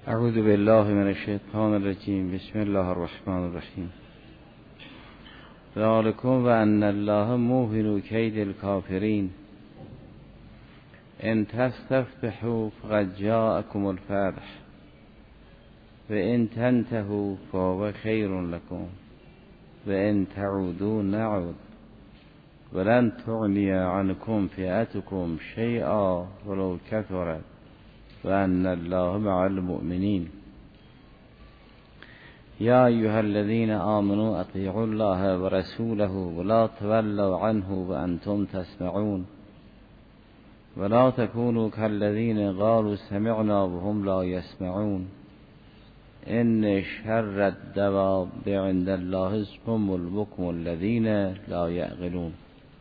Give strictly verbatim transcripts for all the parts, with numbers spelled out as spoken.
اعوذ بالله من الشیطان الرجیم. بسم الله الرحمن الرحیم. ذالکم و ان الله موهن کید الکافرین ان تستفتحوا فقد جاءکم الفتح و ان تنتهوا فهو خیر لكم و ان تعودوا نعود ولن تغنی عنکم فئتکم شیئا ولو کثرت و ان الله مع المؤمنین. یا ایها الذین آمنوا اطیعوا الله و رسوله ولا تولوا عنه وانتم تسمعون ولا تكونوا كالذين قالوا سمعنا وهم لا يسمعون ان شر الدواب عند الله الصم البكم الذين لا يعقلون.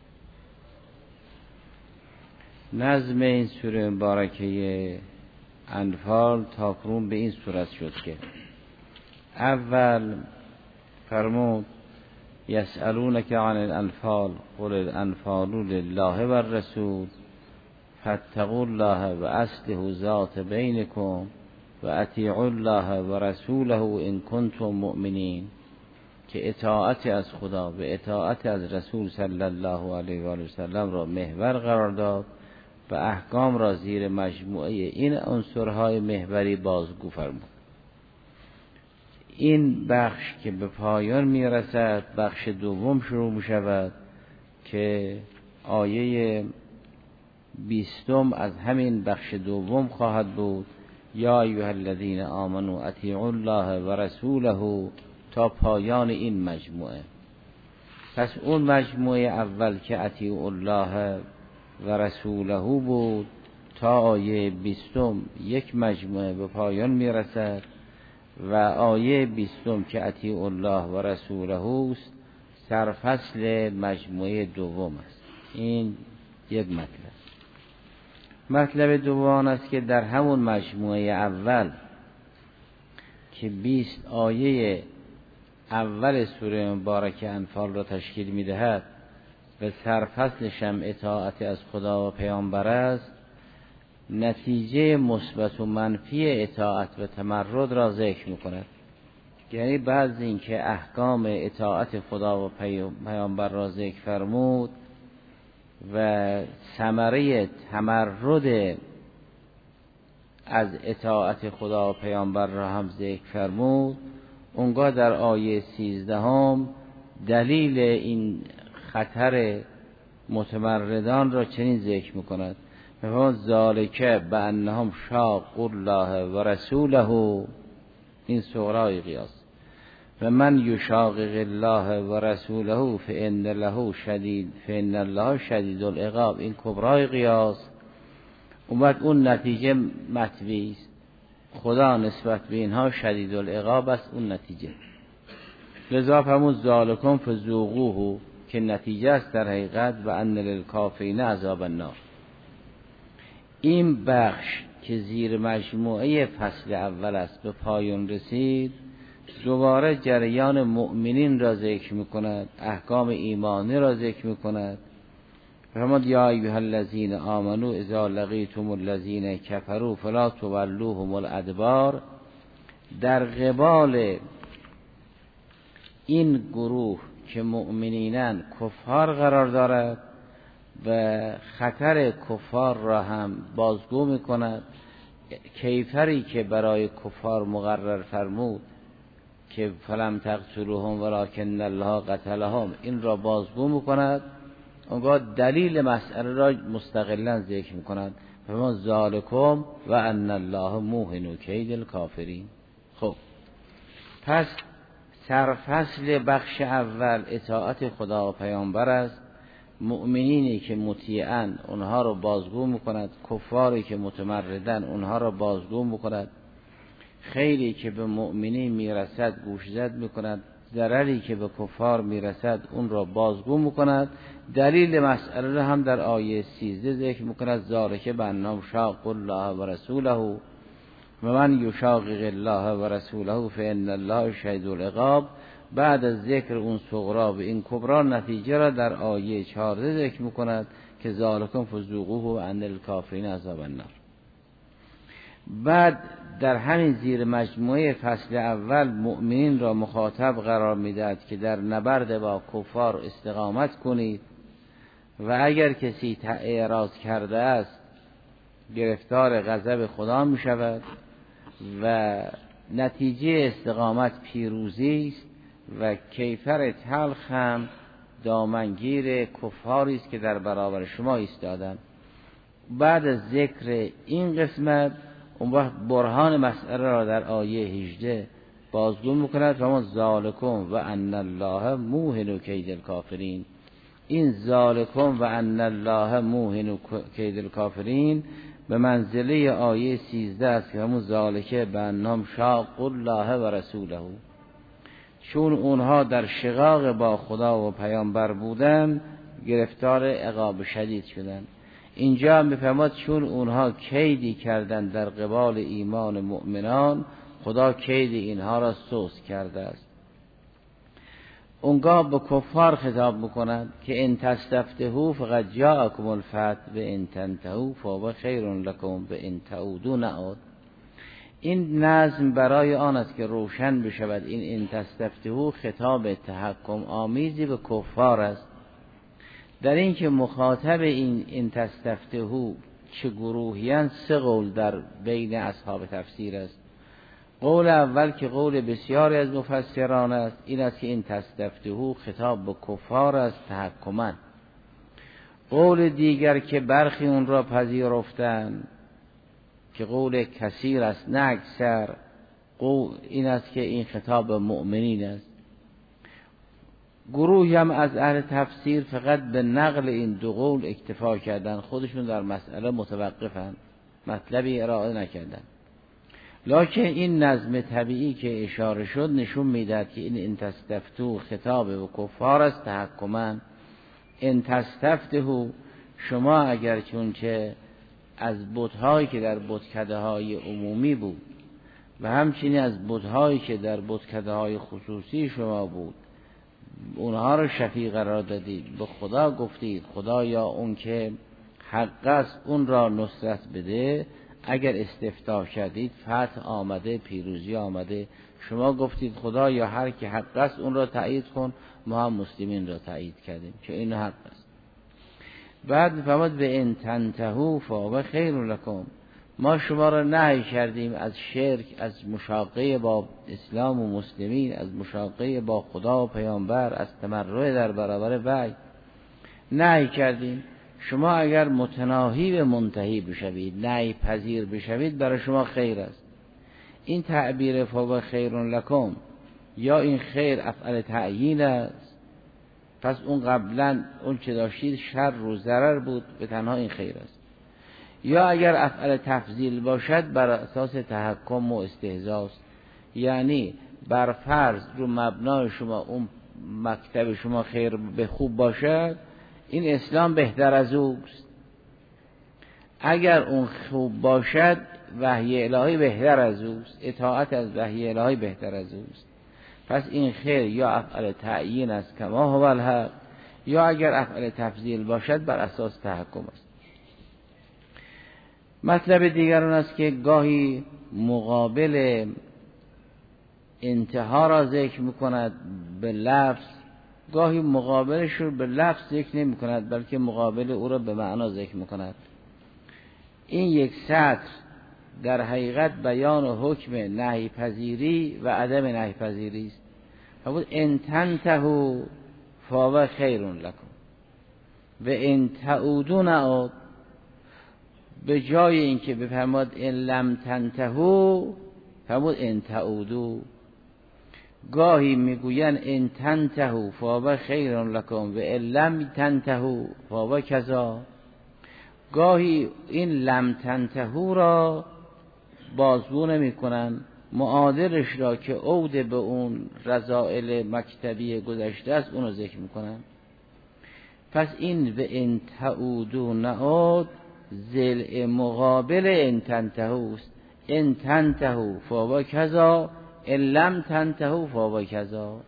نظم این سوره مبارکه انفال تاکنون به این صورت شد که اول فرمود یسألونک عن الانفال قل الانفال لله و الرسول فاتقوا الله و اصلحوا ذات بینکم و اطیعوا الله و رسوله ان کنتم مؤمنین، که اطاعت از خدا و اطاعت از رسول صلی الله علیه و آله و سلم را محور قرار داد و احکام را زیر مجموعه این عنصرهای محوری بازگو فرمود. این بخش که به پایان میرسد بخش دوم شروع می شود که آیه بیستم از همین بخش دوم خواهد بود. یا ایها الذین آمنوا اطیعوا الله و رسوله تا پایان این مجموعه. پس اون مجموعه اول که اطیعوا الله و رسوله بود تا آیه بیستم یک مجموعه به پایان میرسد و آیه بیستم که اطیعوا الله و رسوله است سرفصل مجموعه دوم است. این یک مطلب. مطلب دوم است که در همون مجموعه اول که بیست آیه اول سوره مبارکه انفال را تشکیل میدهد و سرفصلش هم اطاعت از خدا و پیامبر است، نتیجه مثبت و منفی اطاعت و تمرد را ذکر میکند. یعنی بعد از اینکه احکام اطاعت خدا و پیامبر را ذکر فرمود و ثمره تمرد از اطاعت خدا و پیامبر را هم ذکر فرمود، اونگاه در آیه سیزدهم دلیل این خطر متمردان را چنین ذکر میکند: میفرماید ذالک بانهم شاقوا الله و رسوله، این صغرای قیاس، و من یشاقق الله و رسوله فان له شدید فان الله شدید العقاب، این کبرای قیاس. اومد اون نتیجه مطوی است، خدا نسبت به اینها شدید العقاب است، اون نتیجه. لذا همون ذالکم فذوقوه که نتیجه است در حقیقت و ان للکافرین عذاب النار. این بخش که زیر مجموعه فصل اول است به پایان رسید، دوباره جریان مؤمنین را ذکر میکند، احکام ایمانی را ذکر میکند. فرمود یا ایها الذین آمنوا اذا لقیتم الذین کفروا فلا تولوهم الادبار. در قبال این گروه که مؤمنینن کفار قرار دارد و خطر کفار را هم بازگو میکند، کیفری که برای کفار مقرر فرمود که فلم تقتلوهم ولکن الله قتلهم، این را بازگو میکند. اونگاه دلیل مسئله را مستقلا ذکر میکند: فما ذالکم و ان الله موهن کید الکافرین. خب پس سرفصل بخش اول اطاعت خدا و پیامبر است. مؤمنینی که مطیعن اونها رو بازگو میکند، کفاری که متمردن اونها رو بازگو میکند. خیری که به مؤمنین میرسد گوشزد میکند، ضرری که به کفار میرسد اون را بازگو میکند. دلیل مسئله را هم در آیه سیزده ذکر میکند: ذالک بانهم شاقوا الله و رسوله و من یشاقق الله و رسوله فان الله شدید العقاب. بعد از ذکر اون صغرا و این کبرا، نتیجه را در آیه چهارده ذکر میکند که ذالکم فذوقوه و ان للکافرین عذاب النار. بعد در همین زیر مجموعه فصل اول مؤمنین را مخاطب قرار میدهد که در نبرد با کفار استقامت کنید و اگر کسی اعراض کرده است گرفتار غضب خدا می شود و نتیجه استقامت پیروزی است و کیفر تلخ هم دامنگیر کفاری است که در برابر شما ایستادند. بعد از ذکر این قسمت اون وقت برهان مسئله را در آیه هجده بازگو میکند و ما ذالکم و ان الله موهن کید الکافرین. این ذالکم و ان الله موهن کید الکافرین به منزله آیه سیزده است که همون ذالکه به انهم شاق الله و رسوله، چون اونها در شقاق با خدا و پیامبر بودن گرفتار عقاب شدید شدن. اینجا میفرماد چون اونها کیدی کردن در قبال ایمان مؤمنان خدا کید اینها را سوس کرده است. اونگاه به کفار خطاب میکنند که ان تستفتحوا فقد جاءکم الفتح و ان تنتهوا فهو خیر لکم و ان تعودوا نعود. این نظم برای آن است که روشن بشود این ان تستفتحوا خطاب تحکم آمیزی به کفار است، در این که مخاطب این ان تستفتحوا چه گروهیان سه قول در بین اصحاب تفسیر است. قول اول که قول بسیاری از مفسران است این است که این تستفتحوا خطاب به کفار است تحکما. قول دیگر که برخی اون را پذیرفتن که قول کثیر است نه اکثر، قول این است که این خطاب به مؤمنین است. گروهی هم از اهل تفسیر فقط به نقل این دو قول اکتفا کردن، خودشون در مسئله متوقفن، مطلبی ارائه نکردن. لکن این نظم طبیعی که اشاره شد نشون میدهد که این ان تستفتحوا خطاب به کفار است تحکما. ان تستفتحوا شما اگر چونچه از بت‌هایی که در بتکده‌های عمومی بود و همچنین از بت‌هایی که در بتکده‌های خصوصی شما بود اونها رو شفیع قرار دادید، به خدا گفتید خدا یا اون که حق است اون را نصرت بده، اگر استفتاح کردید فتح آمده، پیروزی آمده، شما گفتید خدا یا هر که حق است اون را تایید کن، ما هم مسلمین را تایید کردیم که این حق است. بعد فرمود به ان تنتهوا فهو خیر لکم، ما شما را نهی کردیم از شرک، از مشاقه با اسلام و مسلمین، از مشاقه با خدا و پیامبر، از تمرد در برابر وحی نهی کردیم. شما اگر متناهی به منتهی بشوید، نهی پذیر بشوید، برای شما خیر است. این تعبیر فهو خیر لکم یا این خیر افعل تعیین است، پس اون قبلا اون چه داشتید شر و ضرر بود، به تنها این خیر است. یا اگر افعل تفضیل باشد بر اساس تحکم و استهزاست، یعنی بر فرض رو مبنای شما اون مکتب شما خیر به خوب باشد، این اسلام بهتر از اوست. اگر اون خوب باشد وحی الهی بهتر از اوست، اطاعت از وحی الهی بهتر از اوست. پس این خیر یا افعل تعیین است کما هو الحق، یا اگر افعل تفضیل باشد بر اساس تحکم است. مطلب دیگر اون است که گاهی مقابل انتها را ذکر میکند به لفظ، گاهی مقابلش رو به لفظ ذکر نمی کند بلکه مقابل او را به معنا ذکر میکند. این یک سطر در حقیقت بیان حکم نهی پذیری و عدم نهی پذیری است. فرمود ان تنتهوا فهو خیر لکم و ان تعودوا نعود. به جای اینکه بفرماد ان لم تنتهوا فرمود ان تعودوا. گاهی میگوین ان تنتهوا فهو خیر لکم و ان لم تنتهوا فهو کذا. گاهی این لم تنتهوا را بازگو نمی کنن، معادلش را که عود به اون رذائل مکتبی گذشته است اونو ذکر میکنن. پس این و ان تعودوا نعود ضلع مقابل ان تنتهوا است. ان تنتهوا فهو کذا، ان لم تنتهوا فهو کذا.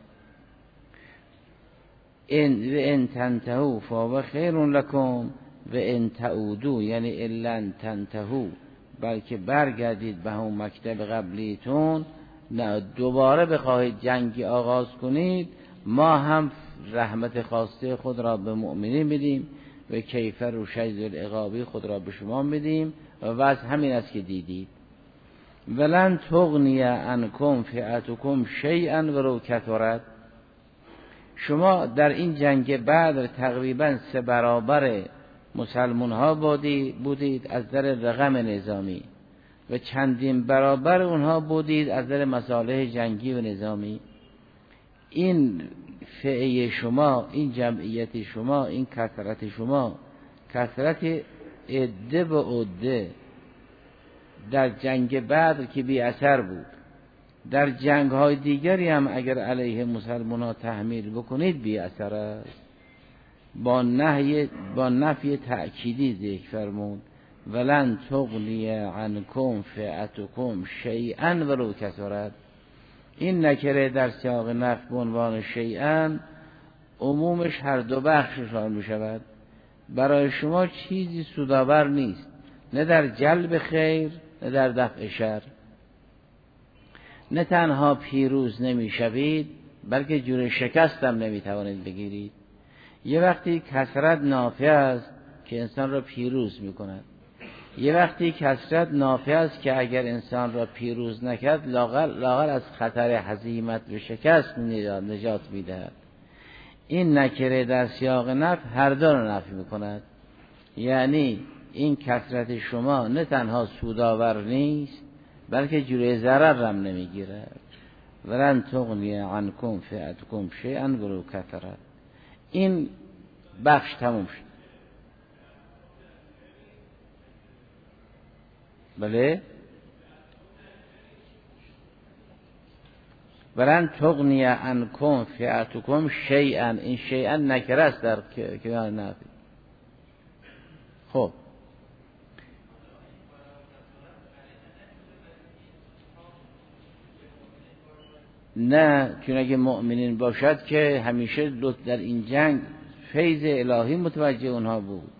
ان و ان تنتهوا فهو خیر لکم و ان تعودوا یعنی ان لم تنتهوا بلکه برگردید به همون مکتب قبلیتون، نه دوباره بخواهید جنگی آغاز کنید، ما هم رحمت خاصه خود را به مؤمنین میدیم و کیفر و شدید العقابی خود را به شما میدیم و وضع همین است که دیدید. ولن تغنی عنکم فئتکم شیئا ولو کثرت. شما در این جنگ بدر تقریبا سه برابر مسلمان ها بودید از در رقم نظامی و چندین برابر اونها بودید از در مصالح جنگی و نظامی. این فئه شما، این جمعیت شما، این کثرت شما، کثرت عده به عده در جنگ بدر که بی اثر بود، در جنگ های دیگری هم اگر علیه مسلمان ها تحمیل بکنید بی اثر است. با نهی با نفی تأکیدی ذکر فرمود ولن تغنی عنکم فئتکم شیئا ولو کثرت. این نکره در سیاق نفی به عنوان شیئا عمومش هر دو بخششان می شود. برای شما چیزی سودآور نیست، نه در جلب خیر نه در دفع شر. نه تنها پیروز نمی شوید بلکه جور شکست هم نمی توانید بگیرید. یه وقتی کثرت نافع است که انسان را پیروز می کند، یه وقتی کثرت نافع است که اگر انسان را پیروز نکرد لاغر, لاغر از خطر هزیمت و شکست نجات می دهد. این نکره در سیاق نفی هر دو را نفی می کند. یعنی این کثرت شما نه تنها سودآور نیست بلکه جلوی ضرر هم نمیگیرد. ولن تغنی عنکم فئتکم شیئا ولو کثرت. این بخش تموم شد. بله، ولن تغنی عنکم فئتکم شیئا، این شیئا نکره است در کنار نفی. خب نه، چون اگه مؤمنین باشد که همیشه در این جنگ فیض الهی متوجه اونها بود.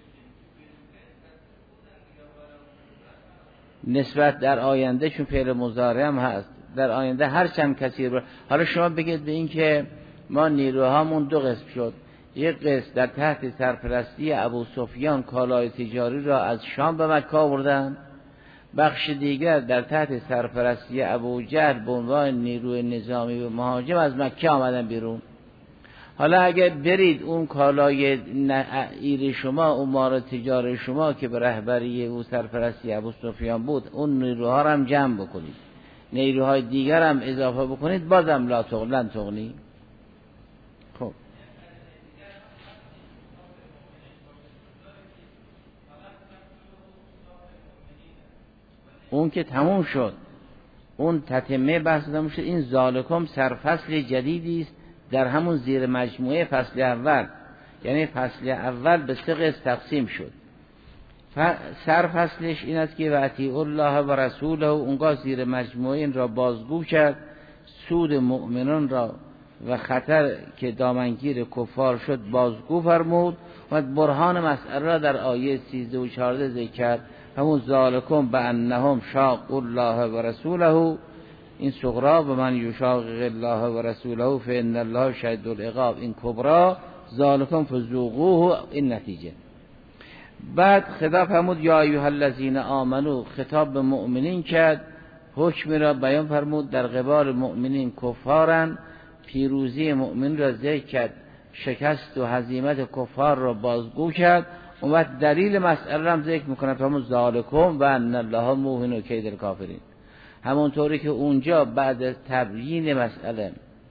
نسبت در آینده، چون فعل مضارع هم هست، در آینده هر چند کسی رو، حالا شما بگید به این که ما نیروهامون دو قسم شد، یک قسم در تحت سرپرستی ابو سفیان کالای تجاری را از شام به مکه آوردن، بخش دیگر در تحت سرپرستی ابو جهل به عنوان نیروی نظامی و مهاجم از مکه آمدن بیرون. حالا اگه برید اون کالای ایر شما، اون مال تجاری شما که به رهبری او سرپرستی ابو سفیان بود، اون نیروها رو هم جمع بکنید، نیروهای دیگر هم اضافه بکنید، بازم لا تغلن تغنی. خب اون که تموم شد، اون تتمه بحث تموم شد. این ذالکم سرفصل جدیدی است در همون زیر مجموعه فصل اول، یعنی فصل اول به سه قسم تقسیم شد. سرفصلش این است که و اطیعوا الله و رسوله، اونگاه زیر مجموعه این را بازگو کرد، سود مؤمنان را و خطر که دامنگیر کفار شد بازگو فرمود و برهان مسئله را در آیه سیزده و چهارده ذکر کرد. همون ذالکم بانهم شاقوا الله و رسوله، این صغرا به من یشاقق الله و رسوله فان الله شدید العقاب، این کبرا ذالکم فذوقوه، این نتیجه. بعد خطاب فرمود یا ایها الذین آمنو، خطاب به مؤمنین کرد، حکم را بیان فرمود در قبال مؤمنین کفارن، پیروزی مؤمن را ذکر کرد، شکست و هزیمت کفار را بازگو کرد. اون وقت دلیل مسئله را هم ذکر میکنه، فرمود ذالکم و ان الله موهن کید الکافرین. همونطوری که اونجا بعد از تبیین مسئله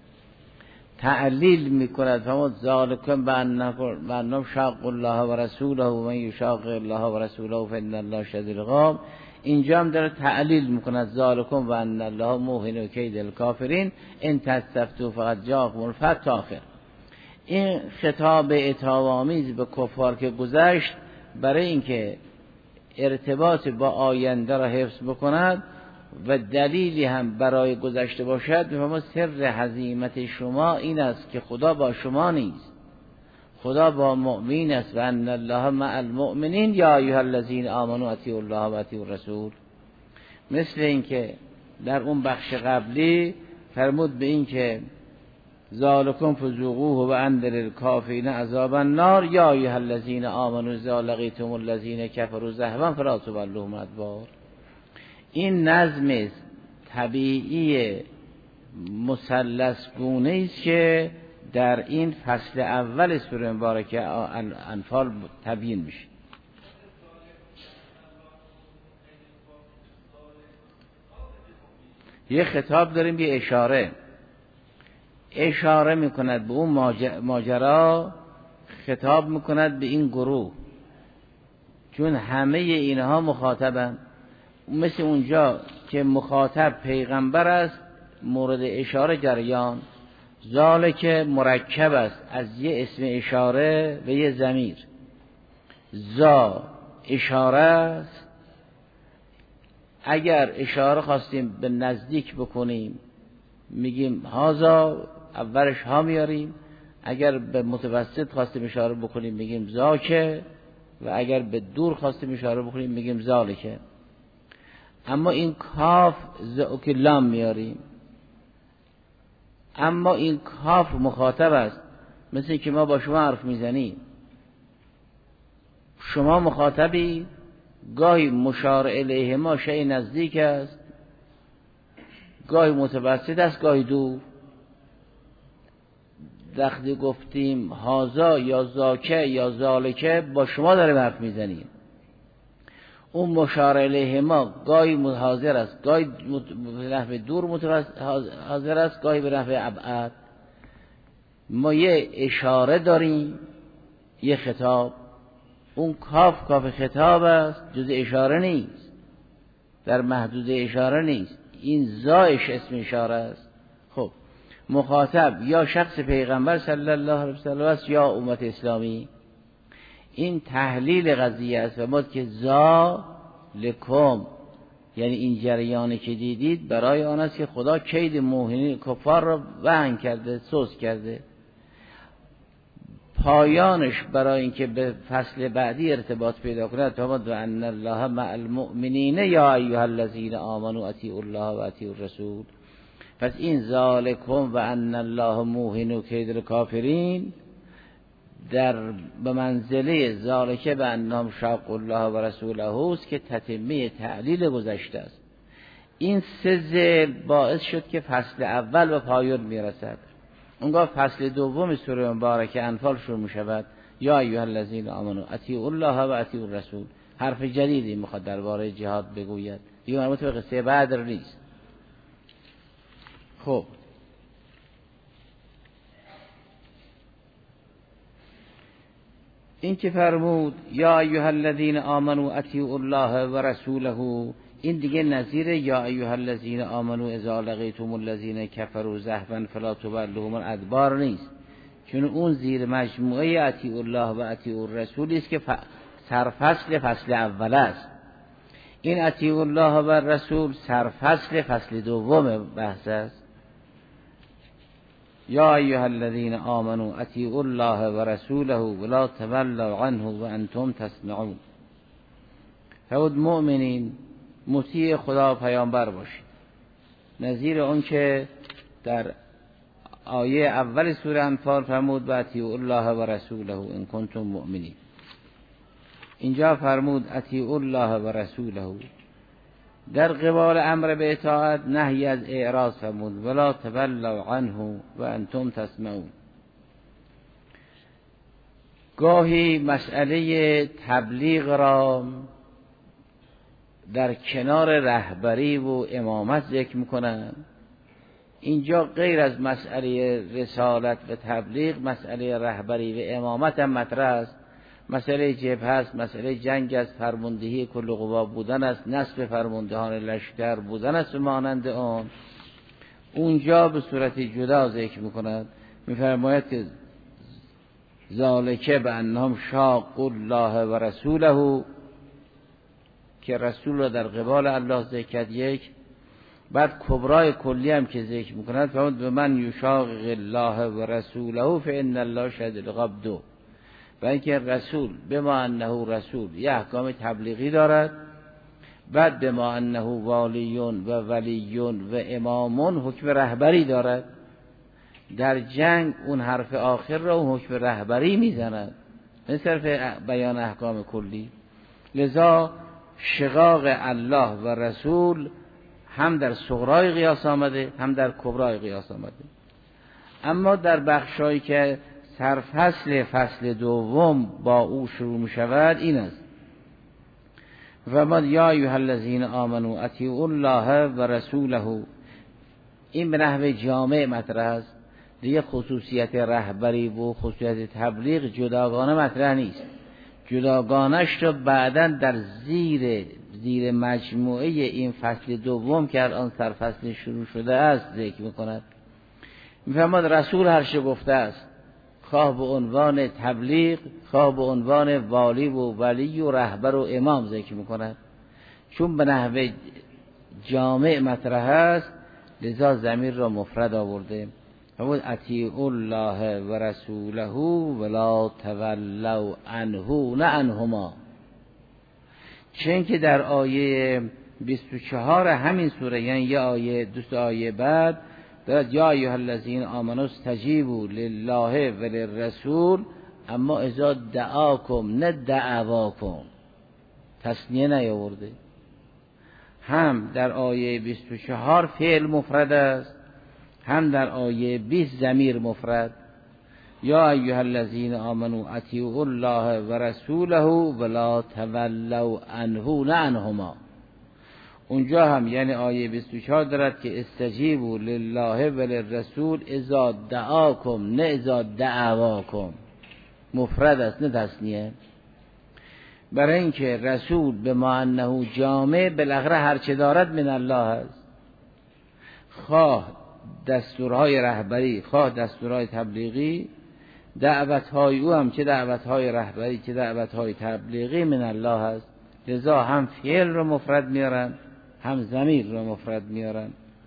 تعلیل میکند، فرمود ذالکم و انهم شاقوا الله و رسوله و من یشاقق الله و رسوله فان الله شدید العقاب. اینجا هم داره تعلیل میکند ذالکم و ان الله موهن کید الکافرین ان تستفتوا فقد جاءکم الفتح تا آخر. این خطاب اتهام‌آمیز به کفار که گذشت برای اینکه ارتباط با آینده را حفظ بکند و دلیلی هم برای گذشته باشد، می‌فرماید سر هزیمت شما این است که خدا با شما نیست، خدا با مؤمن است و ان الله مع المؤمنین یا ایها الذین آمنوا اطیعوا الله و اطیعوا الرسول. مثل اینکه در اون بخش قبلی فرمود به این که ذالکم فذوقوه و انذر الکافرین عذاب النار یا ایها الذین آمنوا اذا لقیتم الذین کفروا زحفا فلا تولوهم الادبار. این نظم طبیعی مثلث گونه است که در این فصل اول سوره مبارکه انفال تبیین میشه. یه خطاب داریم، یه اشاره اشاره میکند به اون ماجرا، خطاب میکند به این گروه، چون همه اینها مخاطبن. مثل اونجا که مخاطب پیغمبر است، مورد اشاره جریان ذالک مرکب است از یه اسم اشاره و یه ضمیر. زا اشاره است، اگر اشاره خواستیم به نزدیک بکنیم میگیم هازا، اولش ها میاریم. اگر به متوسط خواستیم اشاره بکنیم میگیم زاکه، و اگر به دور خواستیم اشاره بکنیم میگیم ذالکه. اما این کاف زاک لام میاریم، اما این کاف مخاطب است. مثل که ما با شما حرف میزنیم، شما مخاطبی، گاهی مشار الیه ما شیء نزدیک است، گاهی متوسط است، گاهی دور. وقتی گفتیم هازا یا زاکه یا ذالکه، با شما داره حرف میزنیم. اون مشار الیه ما گاهی حاضر است، گاهی به نحو دور حاضر است، گاهی به نحو ابعد. ما یه اشاره داریم، یه خطاب. اون کاف کاف خطاب است، جز اشاره نیست، در محدود اشاره نیست. این زایش اسم اشاره است. خب مخاطب یا شخص پیغمبر صلی الله علیه وسلم است یا امت اسلامی. این تحلیل قضیه است. و ما که زا لکم، یعنی این جریانی که دیدید برای آن است که خدا کید موهنین کفار را وهن کرده، سوس کرده. پایانش برای اینکه به فصل بعدی ارتباط پیدا کند فرمود و ان الله مع المؤمنین یا ایها الذین آمنوا اطیعوا الله و اطیعوا الرسول. پس این ذالکم و ان الله موهن کید الکافرین در به منزله ذالکه به انهم شاقوا الله و رسوله است که تتمه تعلیل گذشته است. این سه ذیل باعث شد که فصل اول به پایان میرسد. اونگاه فصل دوم سوره مبارکه انفال شروع می شود یا ایها الذین آمنوا اطیعوا الله و اطیعوا الرسول. حرف جدیدی میخواد درباره جهاد بگوید، دیگه مربوط به قصه بدر نیست. خب این که فرمود یا ایها الذین آمنوا اطیعوا الله و رسوله، این دیگه نظیر یا ایها الذین آمنوا اذا لقیتم الذین کفروا زحفا فلا تولوهم الادبار نیست، چون اون زیر مجموعه اطیعوا الله و اطیعوا الرسول است که سرفصل فصل اول است. این اطیعوا الله و الرسول سرفصل فصل دوم بحث است. یا ایها الذین آمنوا اطیعوا الله و رسوله ولا تولوا عنه وانتم تسمعون. فرمود مؤمنین مطیع خدا و پیامبر باشید، نظیر اون که در آیه اول سوره انفال فرمود و اطیعوا الله و رسوله ان کنتم مؤمنین. اینجا فرمود اطیعوا الله و رسوله، در قبال امر به اطاعت نهی از اعراض فرمود ولا تولوا عنه و انتم تسمعون. گاهی مسئله تبلیغ را در کنار رهبری و امامت ذکر میکنن. اینجا غیر از مسئله رسالت و تبلیغ، مسئله رهبری و امامت هم مطرح است. مسئله جبهه است، مسئله جنگ است، فرماندهی کل قوا بودن است، نصب فرماندهان لشکر بودن است و مانند آن. اونجا به صورت جدا ذکر میکند، میفرماید که ذالکه به انهم شاقوا الله و رسوله، که رسول را در قبال الله ذکر کرد یک. بعد کبرای کلی هم که ذکر میکند فرمود به من یشاقق الله و رسوله فان الله شدید العقاب. و اینکه رسول به ما انه رسول یه احکام تبلیغی دارد، بعد به ما انه والیون و ولیون و امامون حکم رهبری دارد. در جنگ اون حرف آخر را اون حکم رهبری میزند، نه صرف بیان احکام کلی. لذا شقاق الله و رسول هم در صغرای قیاس آمده هم در کبرای قیاس آمده. اما در بخشایی که سرفصل فصل دوم با او شروع می شود این است: و ما یا ایها الذین آمنوا اطیعوا الله و رسوله. این به نحو جامع مطرح است، دیگه خصوصیت رهبری و خصوصیت تبلیغ جداگانه مطرح نیست. جداگانش رو بعداً در زیر زیر مجموعه این فصل دوم که الان سرفصل شروع شده است ذکر می‌کند. می‌فرماد رسول هر چه گفته است، خواه به عنوان تبلیغ، خواه به عنوان والی و ولی و رهبر و امام ذکر می‌کند. چون به نحو جامع مطرح است لذا ضمیر را مفرد آورده. فرمود اطیعوا الله و رسوله ولا تولوا عنه نه عنهما. چون که در آیه بیست و چهار همین سوره، یعنی یه آیه دوست آیه بعد دارد یا ایها الذین آمنوا استجیبوا لله و للرسول، اما اذا دعاکم نه دعواکم، تثنیه نیاورده. هم در آیه بیست و چهار فعل مفرد است، هم در آیه بیست ضمیر مفرد. یا ایها الذین آمنوا اطیعوا الله و رسوله ولا تولوا عنه نه عنهما. اونجا هم یعنی آیه بیست و چهار دارد که استجیبوا لله و للرسول اذا دعاکم نه اذا دعواکم، مفرد است نه تثنیه. برای اینکه رسول به ما انه جامع بالاخره هر چه دارد من الله است، خواه دستورهای رهبری خواه دستورهای تبلیغی، دعوتهای او هم چه دعوتهای رهبری چه دعوتهای تبلیغی من الله است. لذا هم فعل رو مفرد میارن هم ضمیر رو مفرد میارن.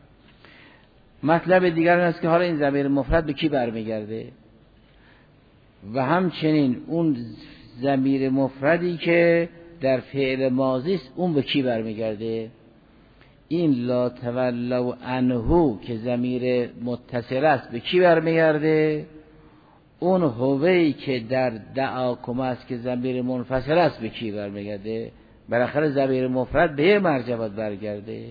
مطلب دیگر این است که حالا این ضمیر مفرد به کی برمیگرده و همچنین اون ضمیر مفردی که در فعل ماضی است اون به کی برمیگرده. این لا تولوا عنه که ضمیر متصل است به کی برمیگرده؟ اون هوی که در دعاکم است که ضمیر منفصل است به کی برمیگرده؟ بالاخره ضمیر مفرد به مرجع باید برگرده.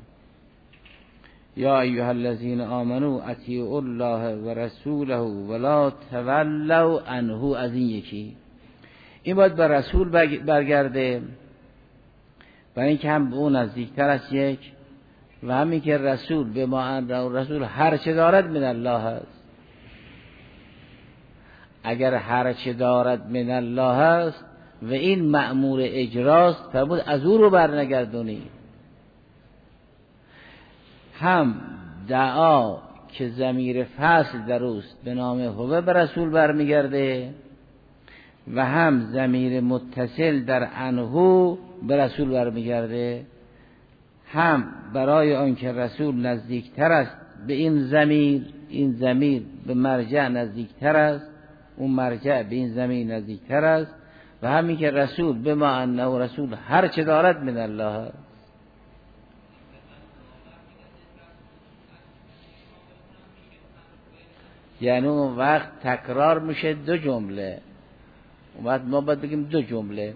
یا ایها الذین آمنوا اطیعوا الله و رسوله ولا تولوا عنه. از این یکی این باید به رسول برگرده، برای اینکه هم به اون نزدیکتر است یک، و همین که رسول به ما انه رسول هر چه دارد من الله است. اگر هر چه دارد من الله است و این مأمور اجراست فرمود از او رو برنگردونی. هم دعا که ضمیر فصل در اوست به نام هو به رسول برمیگرده و هم ضمیر متصل در انهو به رسول برمیگرده. هم برای آنکه رسول نزدیکتر است به این ضمیر، این ضمیر به مرجع نزدیکتر است، اون مرجع به این ضمیر نزدیکتر است، و همین که رسول به ما انه رسول هر چه دارد من الله است. یعنی اون وقت تکرار میشه دو جمله، اون وقت ما باید بگیم دو جمله،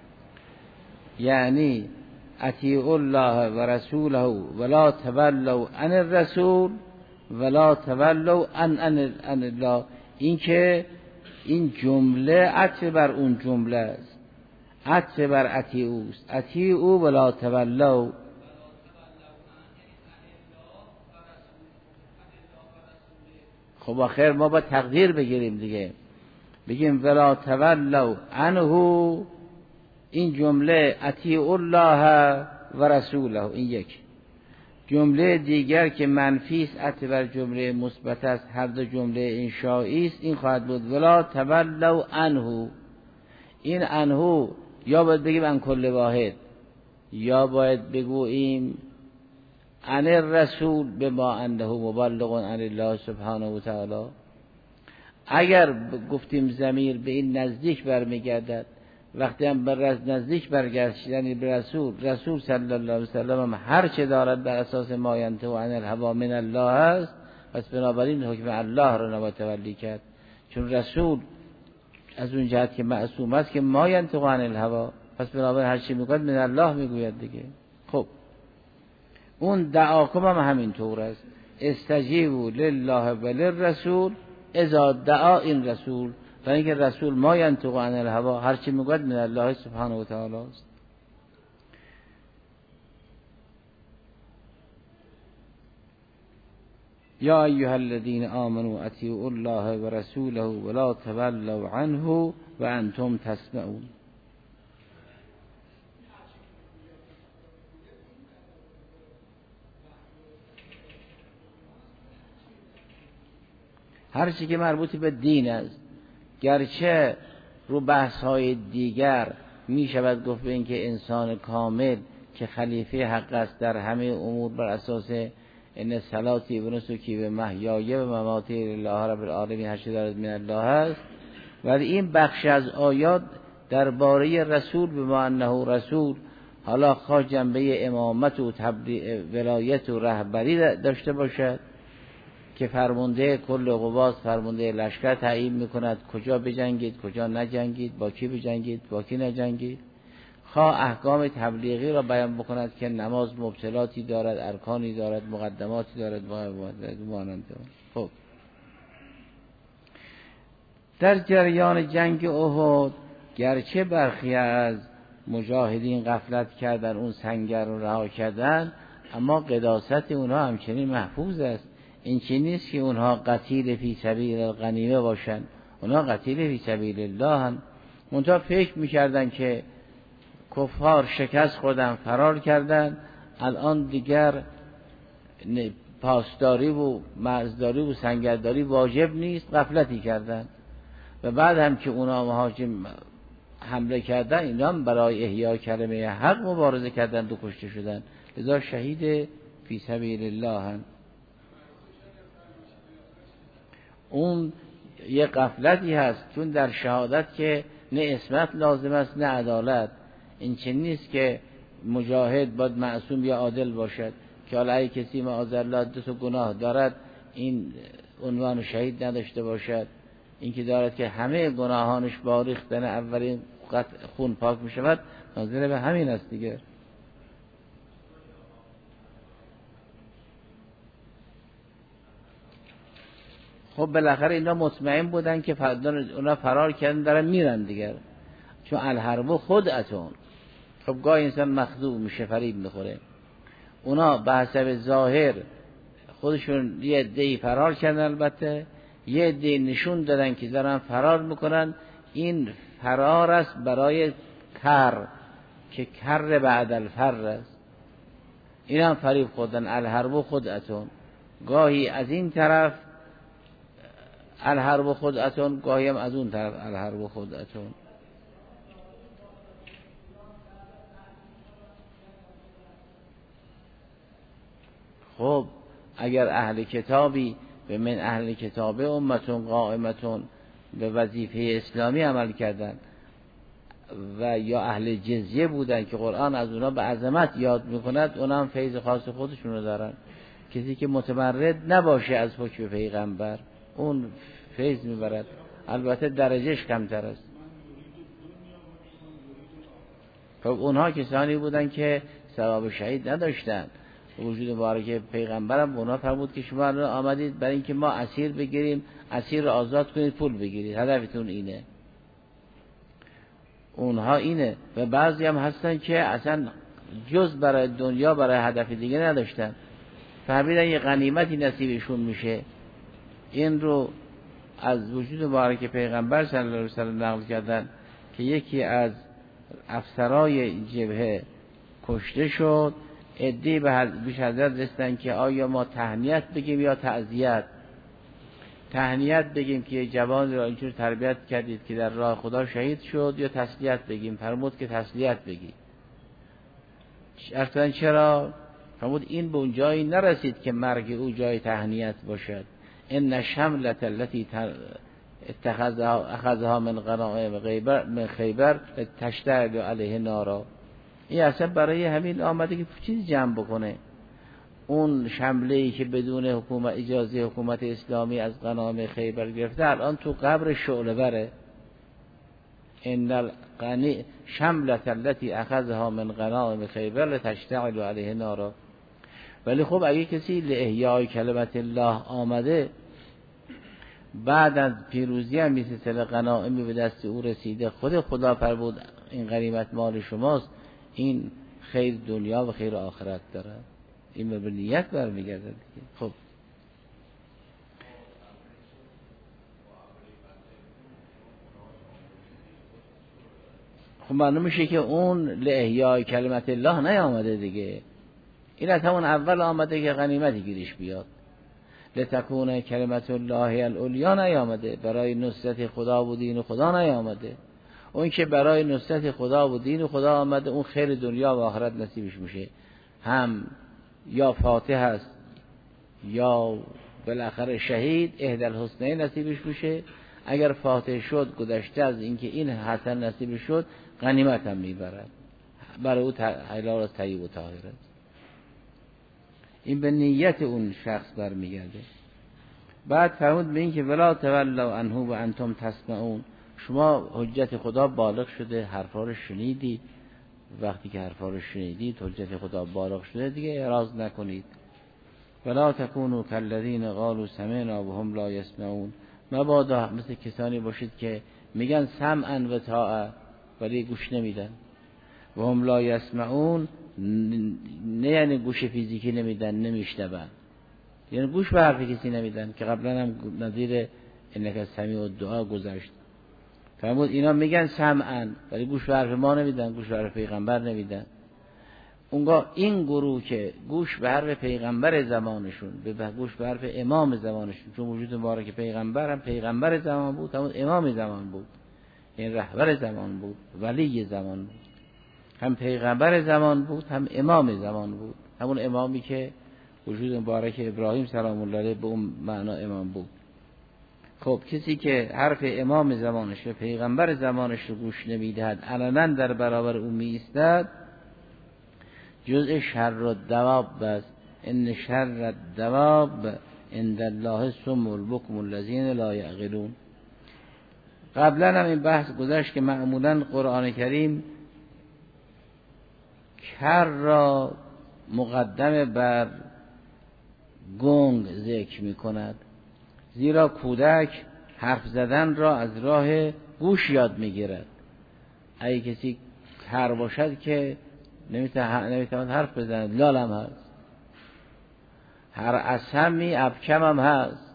یعنی اطیعوا الله و رسوله ولا تولوا عن الرسول ولا تولوا عن عن الله. این که این جمله عطف بر اون جمله است، عطف بر اطیعوا است. اطیعوا ولا تولوا. خب آخر ما با تقدیر بگیریم دیگه، بگیم ولا تولوا عنه. این جمله اطیعوا الله و رسوله، این یک. جمله دیگر که منفی است عطف بر جمله مثبت است، هر دو جمله انشایی است، این خواهد بود ولا تولوا عنه. این عنه یا باید بگیم عن کل واحد، یا باید بگوییم عن الرسول بما انه مبلغ عن الله سبحانه و تعالی. اگر گفتیم ضمیر به این نزدیک برمیگردد، وقتی هم بر نزدیک برگشت یعنی به رسول رسول صلی الله علیه و سلم هر چه دارد بر اساس ما ینطق عن الهوا من الله است، پس بنابراین حکم الله را نباید کرد، چون رسول از اون جهت که معصوم است که ما ینطق عن الهوا، پس بنابراین هر چی میگوید من الله میگوید دیگه. خب اون دعاکم هم همینطور است، استجیبوا لله و للرسول اذا دعا این رسول، برای اینکه رسول ما ینطق عن الهوا هر چی میگوید من الله سبحانه و تعالی است. یا ایها الذین آمنوا اطیعوا الله و رسوله ولا تولوا عنه و انتم تسمعون. هر چی که مربوط به دین است، گرچه رو بحث های دیگر می شود گفت به اینکه انسان کامل که خلیفه حق است در همه امور بر اساس ان صلاتی و نسکی و محیای و مماتی لله رب العالمین هر چه دارد من الله است، ولی این بخش از آیات درباره رسول به ما انه رسول، حالا خواه جنبه امامت و ولایت و رهبری داشته باشد که فرمانده کل قواست، فرمانده لشکر تعیین میکند کجا بجنگید کجا نجنگید، با کی بجنگید با کی نجنگید، خواه احکام تبلیغی را بیان بکند که نماز مبطلاتی دارد، ارکانی دارد، مقدماتی دارد مانند. خب در جریان جنگ احد گرچه برخی از مجاهدین غفلت کردن، اون سنگر رو رها کردن، اما قداست اونها همچنین محفوظ است. این چی نیست که اونها قتیل فی سبیل الغنیمه باشن، اونها قتیل فی سبیل الله هن. اونها فکر میکردن که کفار شکست خوردن فرار کردن، الان دیگر پاسداری و مرزداری و سنگرداری واجب نیست، غفلتی کردن و بعد هم که اونا مهاجم حمله کردن، اینا هم برای احیای کلمه حق مبارزه کردن و کشته شدن، لذا شهید فی سبیل الله هن. اون یه غفلتی هست، چون در شهادت که نه اسمت لازم است نه عدالت. این چه نیست که مجاهد باید معصوم یا عادل باشد که حالا ای کسی معاذالله دو تا گناه دارد این عنوان شهید نداشته باشد، این که دارد که همه گناهانش با ریختن اولین خون پاک می شود، ناظر به همین است دیگه. خب بالاخره اینا مطمئن بودن که اونا فرار کردن دارن میرن دیگر، چون الحرب خدعتون. خب گاهی انسان مخدوع میشه، فریب میخوره. اونا به حسب ظاهر خودشون یه عده‌ای فرار کردن، البته یه عده نشون دادن که دارن فرار میکنن. این فرار است برای کر که کر بعد الفر است، این هم فریب خوردن. الحرب خدعتون، گاهی از این طرف الحرب خدعتون، گاهی هم از اون طرف الحرب خدعتون. خب اگر اهل کتابی به من اهل کتاب امتون قائمتون به وظیفه اسلامی عمل کردن و یا اهل جزیه بودن که قرآن از اونا به عظمت یاد میکند، اونا هم فیض خاص خودشونو دارن. کسی که متمرد نباشه از حکم پیغمبر اون فیض میبرد، البته درجهش کمتر است. خب اونها کسانی بودن که ثواب شهید نداشتن. وجود مبارک پیغمبرم اونا فرمود که شما آمدید برای اینکه ما اسیر بگیریم، اسیر رو آزاد کنید، پول بگیرید، هدفتون اینه. اونها اینه. و بعضی هم هستن که اصلا جز برای دنیا برای هدف دیگه نداشتن، فهمیدن یه غنیمتی نصیبشون میشه. این رو از وجود مبارک پیغمبر صلی الله علیه و سلم نقل کردن که یکی از افسرای جبهه کشته شد. عده‌ای به بیش حضرت رسیدن که آیا ما تهنیت بگیم یا تعزیت. تهنیت بگیم که یه جوان را اینجور تربیت کردید که در راه خدا شهید شد، یا تسلیت بگیم. فرمود که تسلیت بگی. اصلا چرا؟ فرمود این به اون جایی نرسید که مرگ او جای تهنیت باشد. ان شملت التي اتخذها اخذها من غنائم خیبر من خیبر تشتعل علیه نارا. این اصلا برای همین آمده که چیز جمع بکنه. اون شمله‌ای که بدون حکومت اجازه حکومت اسلامی از غنائم خیبر گرفته الان تو قبر شعله بره. ان الغنی شملة التي اخذها من غنائم خیبر لتشتعل علیه نارا. ولی خب اگه کسی لاحیاء کلمت الله آمده بعد از پیروزی هم مثل غنائمی به دست او رسیده، خود خدا فرمود این غنیمت مال شماست، این خیر دنیا و خیر آخرت داره. این به نیت برمیگرده دیگه. خب خب معلوم میشه که اون لاحیاء کلمت الله نیامده دیگه. این از همون اول آمده که غنیمتی گیرش بیاد. لتکون کلمت الله العلیا نیامده، برای نصرت خدا و دین خدا نیامده. اون که برای نصرت خدا و دین خدا آمده اون خیر دنیا و آخرت نصیبش میشه. هم یا فاتح است یا بالاخره شهید، احدی الحسنین نصیبش میشه. اگر فاتح شد گذشته از اینکه این حسن نصیبش شد غنیمت هم میبرد، برای او حلال از طیب و طاهر است. این به نیت اون شخص برمیگرده. بعد فرمود به این که ولا تولوا عنه و انتم تسمعون، شما حجت خدا بالغ شده، حرفا رو شنیدید، وقتی که حرفا رو شنیدید حجت خدا بالغ شده دیگه اعراض نکنید. ولا تکونوا کالذین قالوا سمعنا وهم لا یسمعون، مبادا مثل کسانی باشید که میگن سمعا و طاعه ولی گوش نمیدن. و هم لا یسمعون نه یعنی گوش فیزیکی نمیدن، نمیشنون، یعنی گوش به حرف کسی نمیدن که قبلا هم نظیر انک سمیع الدعا گذشت. فرمود اینا میگن سمعا ولی گوش به حرف ما نمیدن، گوش به حرف پیغمبر نمیدن. اونگاه این گروه که گوش به حرف پیغمبر زمانشون، به گوش به حرف امام زمانشون، چون وجود مبارک پیغمبر هم پیغمبر زمان بود، هم امام زمان بود، این رهبر زمان بود، ولی زمان بود، هم پیغمبر زمان بود هم امام زمان بود، همون امامی که وجود مبارک ابراهیم سلام الله علیه به اون معنا امام بود. خب کسی که حرف امام زمانش و پیغمبر زمانش رو گوش نمیدهد، علنا در برابر او میایستد، جزء شر الدواب است. ان شر الدواب عند الله الصم البکم الذین لا یعقلون. قبلا هم این بحث گذشت که معمولا قرآن کریم کر را مقدم بر گنگ ذکر می کند، زیرا کودک حرف زدن را از راه گوش یاد می گیرد. اگه کسی کر باشد که نمیتواند حرف بزند، لالم هست، هر اصمی ابکم هم هست.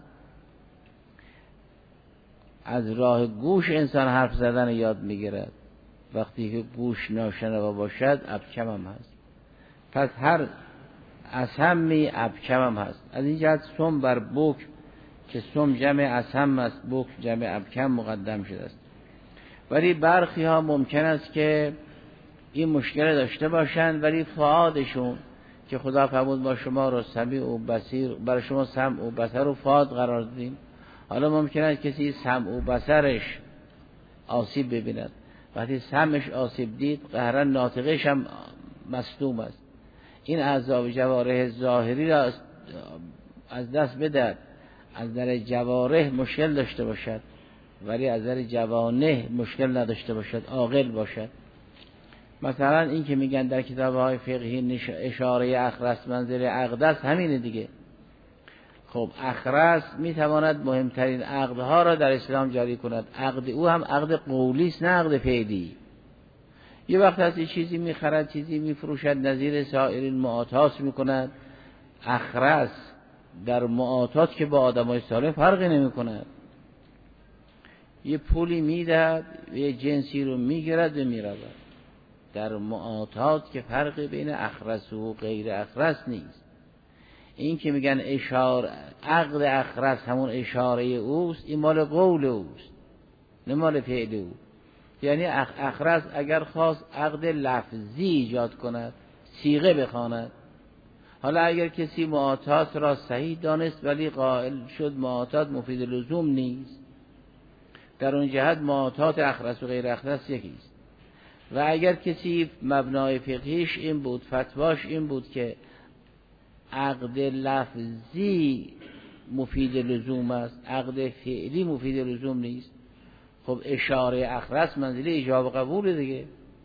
از راه گوش انسان حرف زدن یاد میگیرد، وقتی که گوش ناشنوا باشد ابکم هم هست. پس هر اصمی ابکم هم هست. از این جهت سم بر بک که سم جمع اصم است، بک جمع ابکم مقدم شده است. ولی برخی ها ممکن است که این مشکل داشته باشند ولی فؤادشون که خدا فرمود با شما رو سمیع و بصیر، برای شما سمع و بصر و فؤاد قرار دادیم. حالا ممکن است کسی سمع و بصرش آسیب ببیند، وقتی سمعش آسیب دید قهرا ناطقش هم مصدوم است. این اعضا جوارح ظاهری را از دست بدهد، از در جوارح مشکل داشته باشد ولی از در جوانح مشکل نداشته باشد، عاقل باشد. مثلا این که میگن در کتاب‌های فقهی اشاره اخرس منزل اقدس همینه دیگه. خب اخرس میتواند مهمترین عقدها را در اسلام جاری کند. عقد او هم عقد قولی است نه عقد فعلی. یه وقت از چیزی میخرد، چیزی میفروشد، نظیر سایر معاطات میکند. اخرس در معاطات که با آدمای صالح فرقی نمیکند. یه پولی میدهد، یه جنسی رو میگیرد و میرود. در معاطات که فرقی بین اخرس و غیر اخرس نیست. این که میگن اشاره عقد اخرس همون اشاره اوست، این مال قول اوست نه مال فعل او. یعنی اخرس اگر خواست عقد لفظی ایجاد کند، صیغه بخواند. حالا اگر کسی معاطات را صحیح دانست ولی قائل شد معاطات مفید لزوم نیست، در اون جهت معاطات اخرس و غیر اخرس یکیست. و اگر کسی مبنای فقهیش این بود، فتواش این بود که عقد لفظی مفید لزوم است، عقد فعلی مفید لزوم نیست، خب اشاره اخرس منزله ایجاب و قبول دیگه.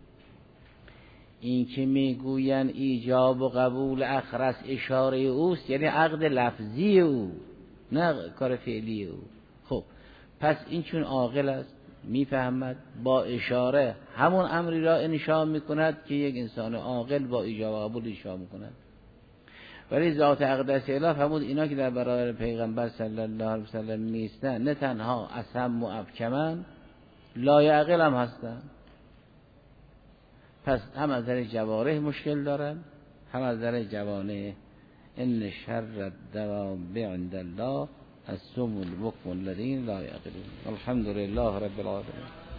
این که میگوین ایجاب و قبول اخرس اشاره اوست یعنی عقد لفظی او، نه کار فعلی او. خب پس این چون عاقل است میفهمد با اشاره همون امری را انشا میکند که یک انسان عاقل با ایجاب و قبول انشا میکند. ولی ذات اقدس اله فرمود اینا که در برابر پیغمبر صلی الله علیه وسلم نیستن نه تنها اصم و ابکمن، لایعقل هم هستن. پس هم از نظر جوارح مشکل دارن، هم از نظر جوانح. ان شر الدواب عند الله الصم البکم الذین لا یعقلون. الحمد لله رب العالمین.